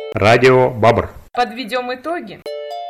Радио Бабр. Подведем итоги.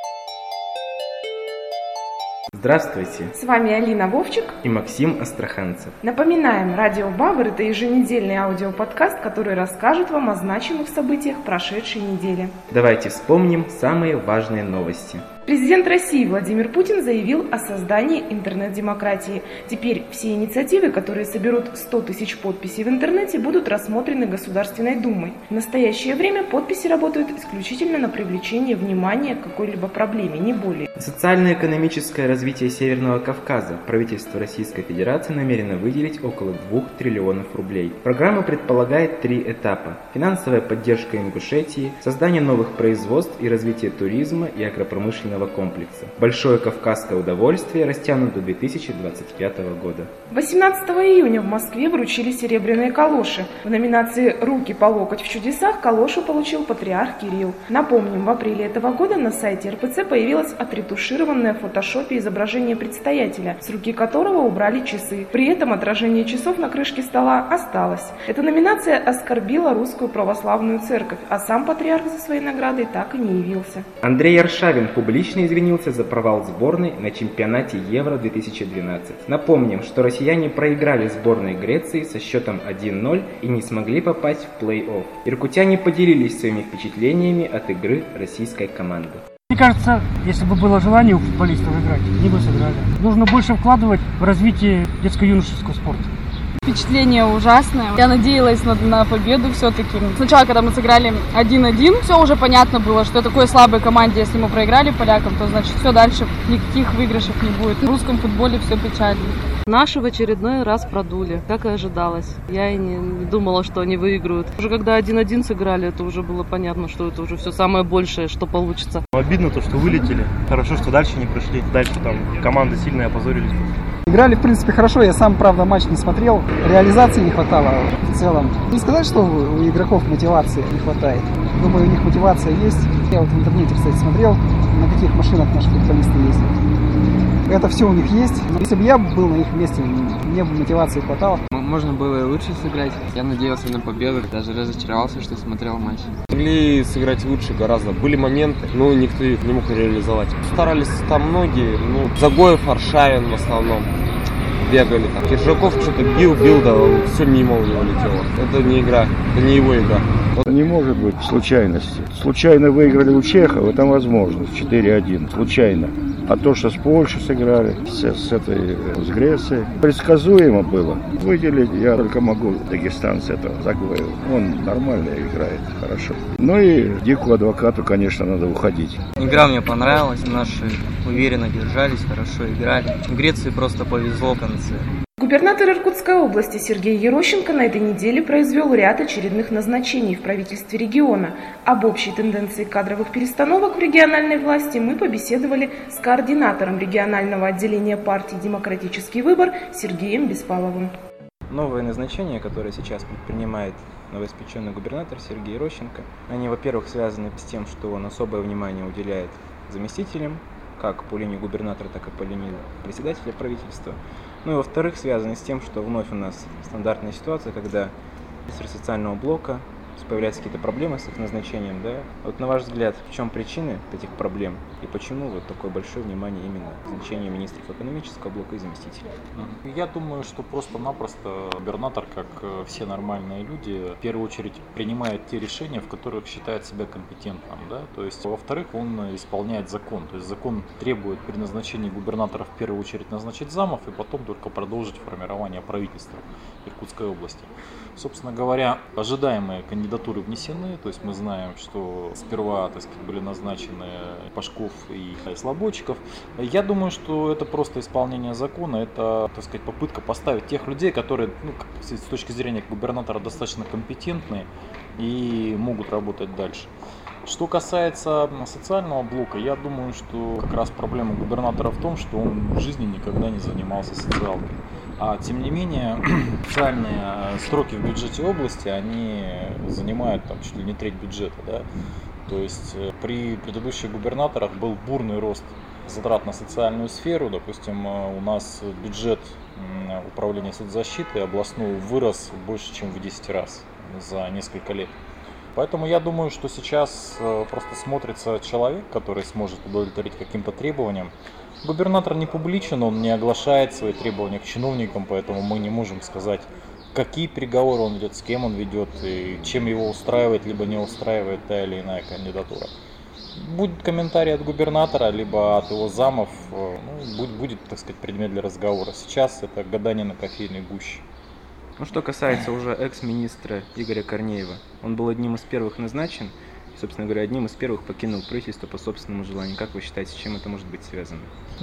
Здравствуйте! С вами Алина Вовчик и Максим Астраханцев. Напоминаем, Радио Бабр – это еженедельный аудиоподкаст, который расскажет вам о значимых событиях прошедшей недели. Давайте вспомним самые важные новости. Президент России Владимир Путин заявил о создании интернет-демократии. Теперь все инициативы, которые соберут 100 тысяч подписей в интернете, будут рассмотрены Государственной Думой. В настоящее время подписи работают исключительно на привлечение внимания к какой-либо проблеме, не более. Социально-экономическое развитие Северного Кавказа правительство Российской Федерации намерено выделить около 2 триллионов рублей. Программа предполагает 3 этапа: финансовая поддержка Ингушетии, создание новых производств и развитие туризма и агропромышленного комплекса. Большое кавказское удовольствие растянут до 2025 года. 18 июня в Москве вручили серебряные калоши. В номинации «Руки по локоть в чудесах» калошу получил патриарх Кирилл. Напомним, в апреле этого года на сайте РПЦ появилось отретушированное в фотошопе изображение предстоятеля, с руки которого убрали часы. При этом отражение часов на крышке стола осталось. Эта номинация оскорбила Русскую Православную Церковь, а сам патриарх за своей наградой так и не явился. Андрей Аршавин публично извинился за провал сборной на чемпионате Евро-2012. Напомним, что россияне проиграли сборной Греции со счетом 1-0 и не смогли попасть в плей-офф. Иркутяне поделились своими впечатлениями от игры российской команды. Мне кажется, если бы было желание у футболистов играть, они бы сыграли. Нужно больше вкладывать в развитие детско-юношеского спорта. Впечатление ужасное. Я надеялась на победу все-таки. Сначала, когда мы сыграли 1-1, все уже понятно было, что такой слабой команде, если мы проиграли полякам, то значит все дальше никаких выигрышев не будет. В русском футболе все печально. Наши в очередной раз продули, как и ожидалось. Я и не думала, что они выиграют. Уже когда 1-1 сыграли, это уже было понятно, что это уже все самое большее, что получится. Обидно то, что вылетели. Хорошо, что дальше не прошли. Дальше там команды сильные опозорились. Играли, в принципе, хорошо. Я сам, правда, матч не смотрел. Реализации не хватало в целом. Не сказать, что у игроков мотивации не хватает. Думаю, у них мотивация есть. Я вот в интернете, кстати, смотрел, на каких машинах наши футболисты ездят. Это все у них есть. Но если бы я был на их месте, мне бы мотивации хватало. Можно было и лучше сыграть. Я надеялся на победу, даже разочаровался, что смотрел матч. Могли сыграть лучше гораздо. Были моменты, но никто их не мог реализовать. Старались там многие, Загоев, Аршавин в основном бегали. Там. Киржаков что-то бил, да все мимо у него летело. Это не игра, это не его игра. Не может быть случайности. Случайно выиграли у чехов, это возможно, 4-1, случайно. А то, что с Польшей сыграли, с Грецией, предсказуемо было. Выделить я только могу дагестанца этого Загоева. Он нормально играет, хорошо. Ну и Дику Адвокату, конечно, надо уходить. Игра мне понравилась, наши уверенно держались, хорошо играли. В Греции просто повезло в конце. Губернатор Иркутской области Сергей Ерощенко на этой неделе произвел ряд очередных назначений в правительстве региона. Об общей тенденции кадровых перестановок в региональной власти мы побеседовали с координатором регионального отделения партии «Демократический выбор» Сергеем Беспаловым. Новые назначения, которые сейчас предпринимает новоиспеченный губернатор Сергей Ерощенко, они, во-первых, связаны с тем, что он особое внимание уделяет заместителям, как по линии губернатора, так и по линии председателя правительства. Ну и во-вторых, связаны с тем, что вновь у нас стандартная ситуация, когда министр социального блока появляются какие-то проблемы с их назначением, да? Вот на ваш взгляд, в чем причины этих проблем и почему вот такое большое внимание именно назначению министров экономического блока и заместителей? Я думаю, что просто-напросто губернатор, как все нормальные люди, в первую очередь принимает те решения, в которых считает себя компетентным, да? То есть, во-вторых, он исполняет закон. То есть закон требует при назначении губернатора в первую очередь назначить замов и потом только продолжить формирование правительства Иркутской области. Собственно говоря, ожидаемые кандидатуры внесены, то есть мы знаем, что сперва, были назначены Пашков и Слободчиков. Я думаю, что это просто исполнение закона, это, попытка поставить тех людей, которые, с точки зрения губернатора, достаточно компетентные и могут работать дальше. Что касается социального блока, я думаю, что как раз проблема губернатора в том, что он в жизни никогда не занимался социалкой. А тем не менее, социальные строки в бюджете области, они занимают чуть ли не треть бюджета. Да? То есть при предыдущих губернаторах был бурный рост затрат на социальную сферу. Допустим, у нас бюджет управления соцзащиты областной вырос больше, чем в 10 раз за несколько лет. Поэтому я думаю, что сейчас просто смотрится человек, который сможет удовлетворить каким-то требованиям. Губернатор не публичен, он не оглашает свои требования к чиновникам, поэтому мы не можем сказать, какие переговоры он ведет, с кем он ведет и чем его устраивает, либо не устраивает та или иная кандидатура. Будет комментарий от губернатора, либо от его замов, будет, так сказать, предмет для разговора. Сейчас это гадание на кофейной гуще. Ну, что касается уже экс-министра Игоря Корнеева, он был одним из первых назначен, и, собственно говоря, одним из первых покинул правительство по собственному желанию. Как вы считаете, с чем это может быть связано?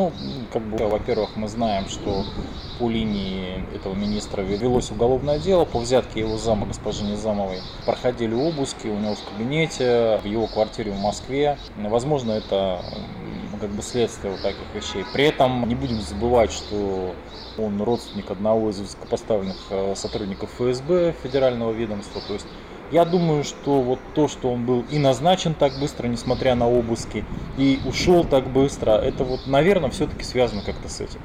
Во-первых, мы знаем, что по линии этого министра велось уголовное дело по взятке его зама, госпожи Низамовой. Проходили обыски у него в кабинете, в его квартире в Москве. Возможно, это следствие вот таких вещей. При этом не будем забывать, что он родственник одного из высокопоставленных сотрудников ФСБ, федерального ведомства. То есть я думаю, что вот то, что он был и назначен так быстро, несмотря на обыски, и ушел так быстро, это наверное, все-таки связано как-то с этим.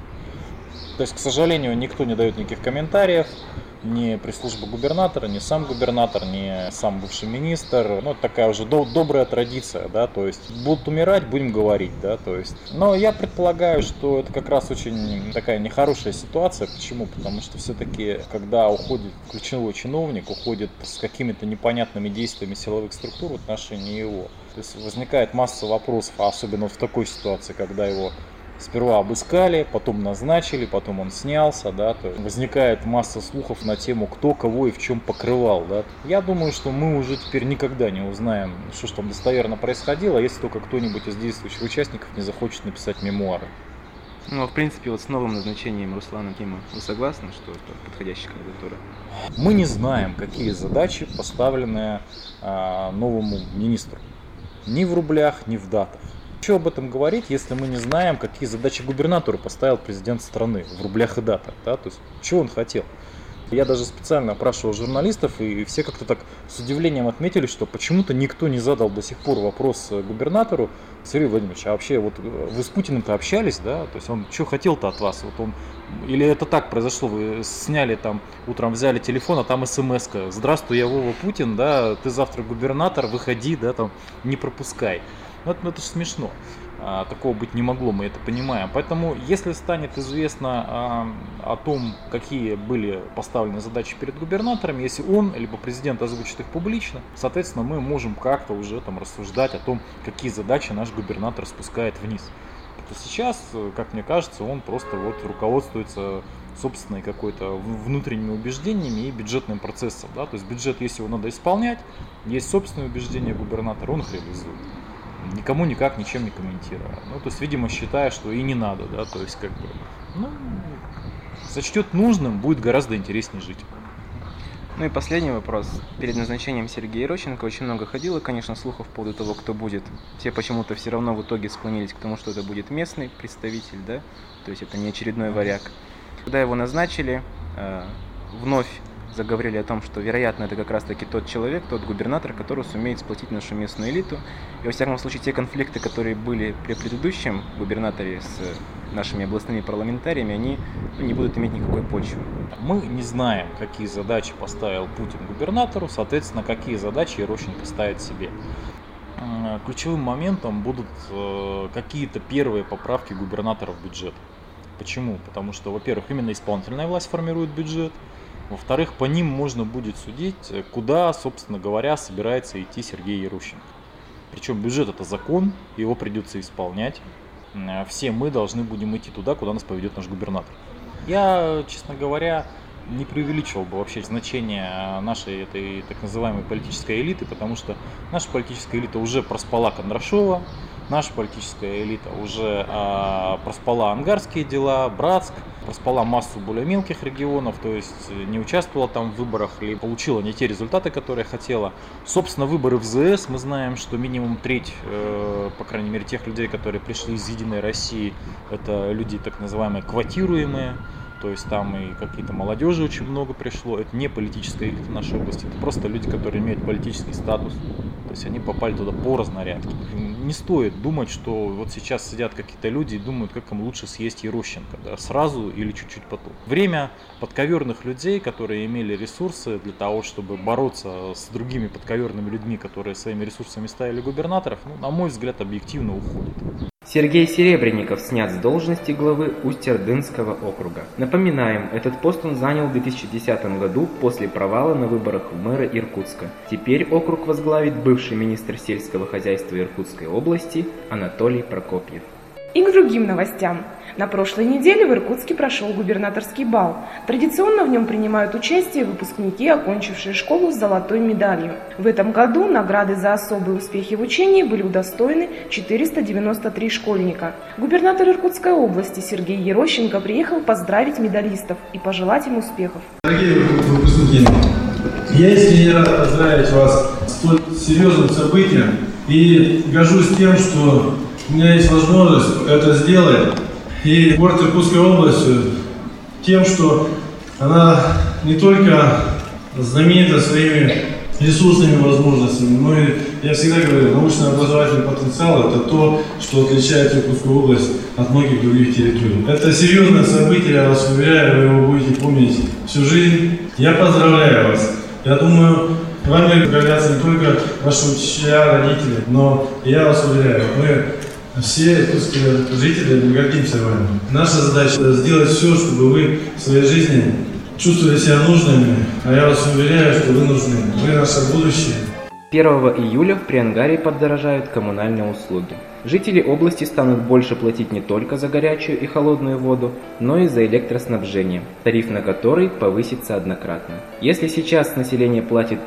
То есть, к сожалению, никто не дает никаких комментариев, ни пресс-служба губернатора, ни сам губернатор, ни сам бывший министр. Это такая уже добрая традиция, да, то есть будут умирать, будем говорить, да, то есть. Но я предполагаю, что это как раз очень такая нехорошая ситуация. Почему? Потому что все-таки, когда уходит ключевой чиновник, уходит с какими-то непонятными действиями силовых структур в отношении его. То есть возникает масса вопросов, особенно в такой ситуации, когда его сперва обыскали, потом назначили, потом он снялся, да, то возникает масса слухов на тему, кто кого и в чем покрывал, да. Я думаю, что мы уже теперь никогда не узнаем, что там достоверно происходило, если только кто-нибудь из действующих участников не захочет написать мемуары. В принципе, с новым назначением Руслана Кима вы согласны, что это подходящая кандидатура? Мы не знаем, какие задачи поставлены новому министру. Ни в рублях, ни в датах. Что об этом говорить, если мы не знаем, какие задачи губернатору поставил президент страны в рублях и датах, да? То есть, что он хотел. Я даже специально опрашивал журналистов, и все как-то так с удивлением отметили, что почему-то никто не задал до сих пор вопрос губернатору: Сергей Владимирович, а вообще вы с Путиным-то общались, да? То есть он что хотел-то от вас? Или это так произошло, вы сняли там, утром взяли телефон, а там смс-ка: здравствуй, я Вова Путин, да, ты завтра губернатор, выходи, да, там, не пропускай. Это же смешно. Такого быть не могло, мы это понимаем. Поэтому, если станет известно о том, какие были поставлены задачи перед губернатором, если он, либо президент озвучит их публично, соответственно, мы можем как-то уже там рассуждать о том, какие задачи наш губернатор спускает вниз. То сейчас, как мне кажется, он просто руководствуется собственной какой-то внутренними убеждениями и бюджетным процессом. Да? То есть бюджет, если его надо исполнять, есть собственные убеждения губернатора, он их реализует. Никому никак ничем не комментируя. То есть, видимо, считая, что и не надо, да, то есть, сочтет нужным, будет гораздо интереснее жить. И последний вопрос. Перед назначением Сергея Рощенко очень много ходило, конечно, слухов по поводу того, кто будет. Все почему-то все равно в итоге склонились к тому, что это будет местный представитель, да, то есть это не очередной варяг. Когда его назначили, вновь заговорили о том, что, вероятно, это как раз-таки тот человек, тот губернатор, который сумеет сплотить нашу местную элиту. И, во всяком случае, те конфликты, которые были при предыдущем губернаторе с нашими областными парламентариями, они не будут иметь никакой почвы. Мы не знаем, какие задачи поставил Путин губернатору, соответственно, какие задачи Рощенко ставит себе. Ключевым моментом будут какие-то первые поправки губернатора в бюджет. Почему? Потому что, во-первых, именно исполнительная власть формирует бюджет. Во-вторых, по ним можно будет судить, куда, собственно говоря, собирается идти Сергей Ярущенко. Причем бюджет — это закон, его придется исполнять. Все мы должны будем идти туда, куда нас поведет наш губернатор. Я, честно говоря, не преувеличивал бы вообще значение нашей этой так называемой политической элиты, потому что наша политическая элита уже проспала Кондрашова, наша политическая элита уже проспала ангарские дела, Братск, проспала массу более мелких регионов, то есть не участвовала там в выборах или получила не те результаты, которые хотела. Собственно, выборы в ЗС, мы знаем, что минимум треть, по крайней мере, тех людей, которые пришли из Единой России, это люди так называемые квотируемые. То есть там и какие-то молодежи очень много пришло. Это не политическая элита нашей области, это просто люди, которые имеют политический статус. То есть они попали туда по разнарядке. Не стоит думать, что вот сейчас сидят какие-то люди и думают, как им лучше съесть Ерощенко, да, сразу или чуть-чуть потом. Время подковерных людей, которые имели ресурсы для того, чтобы бороться с другими подковерными людьми, которые своими ресурсами ставили губернаторов, на мой взгляд, объективно уходит. Сергей Серебренников снят с должности главы Усть-Ордынского округа. Напоминаем, этот пост он занял в 2010 году после провала на выборах в мэра Иркутска. Теперь округ возглавит бывший министр сельского хозяйства Иркутской области Анатолий Прокопьев. И к другим новостям. На прошлой неделе в Иркутске прошел губернаторский бал. Традиционно в нем принимают участие выпускники, окончившие школу с золотой медалью. В этом году награды за особые успехи в учении были удостоены 493 школьника. Губернатор Иркутской области Сергей Ерощенко приехал поздравить медалистов и пожелать им успехов. Дорогие выпускники, я искренне рад поздравить вас с столь серьезным событием и горжусь тем, что у меня есть возможность это сделать. И город Иркутской области тем, что она не только знаменита своими ресурсными возможностями, но и, я всегда говорю, научно-образовательный потенциал – это то, что отличает Иркутскую область от многих других территорий. Это серьезное событие, я вас уверяю, вы его будете помнить всю жизнь. Я поздравляю вас. Я думаю, вами гордятся не только ваши учителя, родители, но я вас уверяю, мы все иркутские жители гордимся вами. Наша задача сделать все, чтобы вы в своей жизни чувствовали себя нужными, а я вас уверяю, что вы нужны. Вы наше будущее. 1 июля в Приангаре подорожают коммунальные услуги. Жители области станут больше платить не только за горячую и холодную воду, но и за электроснабжение, тариф на который повысится однократно. Если сейчас население платит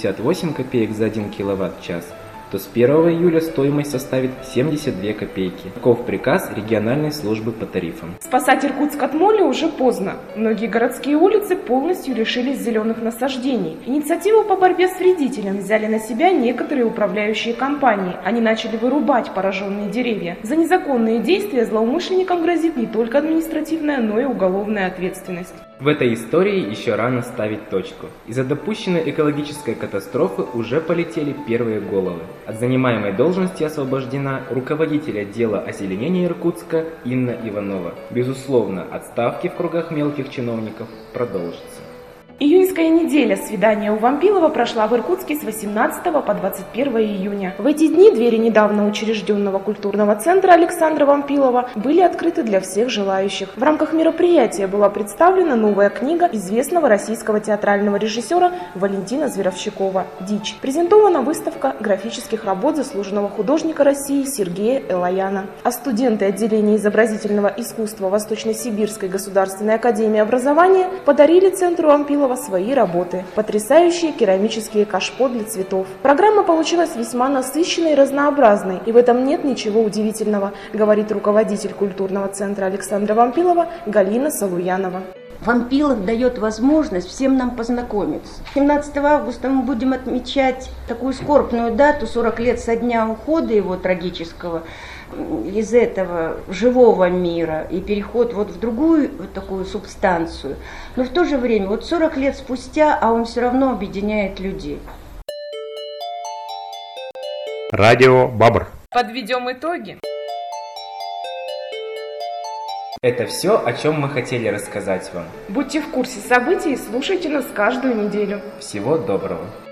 68 копеек за 1 киловатт-час, то с 1 июля стоимость составит 72 копейки. Таков приказ региональной службы по тарифам. Спасать Иркутск от моли уже поздно. Многие городские улицы полностью лишились зеленых насаждений. Инициативу по борьбе с вредителем взяли на себя некоторые управляющие компании. Они начали вырубать пораженные деревья. За незаконные действия злоумышленникам грозит не только административная, но и уголовная ответственность. В этой истории еще рано ставить точку. Из-за допущенной экологической катастрофы уже полетели первые головы. От занимаемой должности освобождена руководитель отдела озеленения Иркутска Инна Иванова. Безусловно, отставки в кругах мелких чиновников продолжатся. Июньская неделя свидания у Вампилова прошла в Иркутске с 18 по 21 июня. В эти дни двери недавно учрежденного культурного центра Александра Вампилова были открыты для всех желающих. В рамках мероприятия была представлена новая книга известного российского театрального режиссера Валентина Зверовщикова «Дичь». Презентована выставка графических работ заслуженного художника России Сергея Элаяна. А студенты отделения изобразительного искусства Восточно-Сибирской государственной академии образования подарили центру Вампилова свои работы. Потрясающие керамические кашпо для цветов. Программа получилась весьма насыщенной и разнообразной, и в этом нет ничего удивительного, говорит руководитель культурного центра Александра Вампилова Галина Салуянова. Вампилов дает возможность всем нам познакомиться. 17 августа мы будем отмечать такую скорбную дату, 40 лет со дня ухода его трагического из этого живого мира и переход вот в другую вот такую субстанцию. Но в то же время, вот 40 лет спустя, а он все равно объединяет людей. Радио Бабр. Подведем итоги. Это все, о чем мы хотели рассказать вам. Будьте в курсе событий и слушайте нас каждую неделю. Всего доброго.